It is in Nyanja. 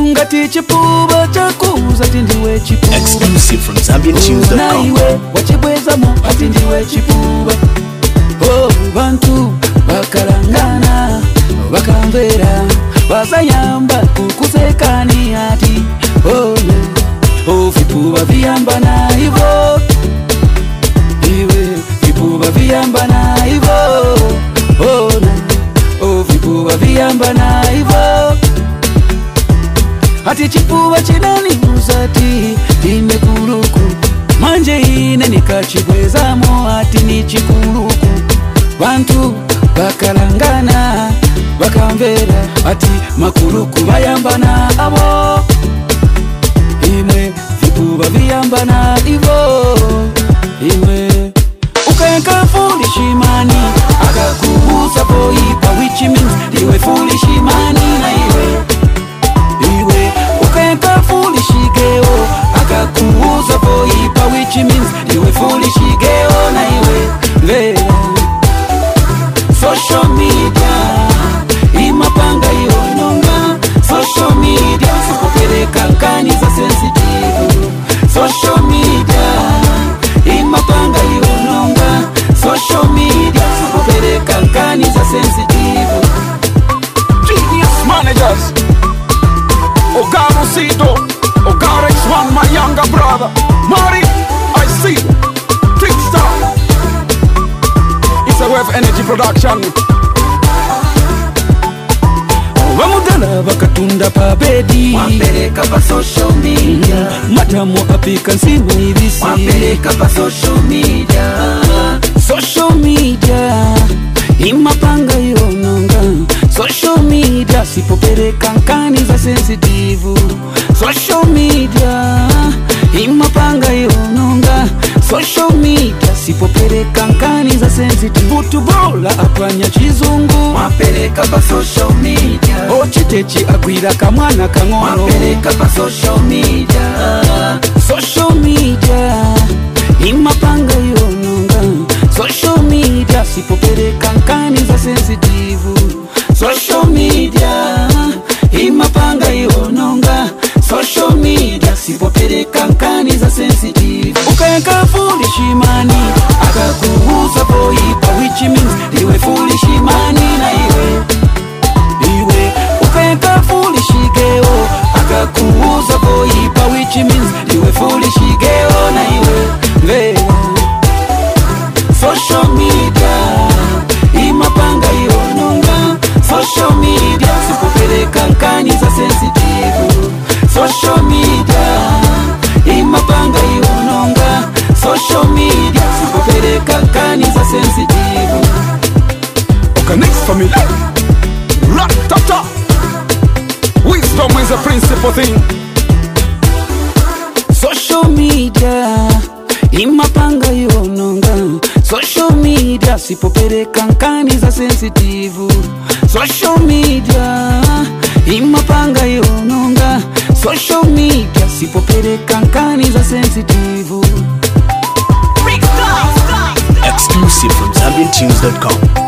ngati chipuba chakuza ati ndiwe chipuba. Exclusive from ZambianTunes.com. Naiwe wachibwezamo ati ndiwe chipuba. Oh, bantu bakalangana bakamvera bazayamba kukusekani ati oh yeah. Oh, vipuba viyamba na ivo, iwe vipuba viyamba na ivo. Oh na, oh vipuba viyamba na ivo. Ati chipuba chidani musati imekuluku manje ine nikachibwezamo ati ni chikuluku. Bantu bakalangana bakamvera ati makuluku bayamba na abo, imwe vipuba viyamba na ivo. Imwe ukaenka foolish money akakubuza poipa, which means iwe foolish money. Na iwe ukaenka foolish geo akakubuza poipa, which means iwe foolish geo. Na iwe vera social media imapanga yononga. Social media sikupeleka nkani za sensitive. Social media imapanga yononga. Social media sikupeleka nkani za sensitive. Genius managers, Ogaro Sito, Ogaro X1, my younger brother. Mari, I see, Kickstar. It's a Wave Energy production. Wamudala bakatunda pa bedi, wapeleka pa social media. Matamu apika nsimu ibisi, wapeleka pa social media. Social media imapanga yononga. Social media sipopeleka nkani za sensitive. Social media imapanga yononga. Social media sipopeleka nkani za sensitive. Butubola apanya chizungu, wapeleka pa social media. Ochitechi agwira kamwana kang'ono, wapeleka pa social media. Social media imapanga yononga. Social media sipopeleka nkani za sensitive. Social media imapanga yononga. Social media sipopeleka nkani za sensitive. Ukaenka foolish money akakubuza poipa, which means iwe foolish money. Na iwe ukaenka foolish geo akakubuza poipa, which means iwe foolish geo. Na iwe vera social media imapanga yononga. Social media sikupeleka nkani za sensitive. Social media imapanga yononga. Social media sikupeleka nkani za sensitive. Okay, next family. Rat-ta-ta. Wisdom is a principal thing. Social media imapanga yononga. Social media sipopeleka nkani za sensitive. Social media imapanga yononga. Social media sipopeleka nkani za sensitive. Exclusive from ZambianTunes.com.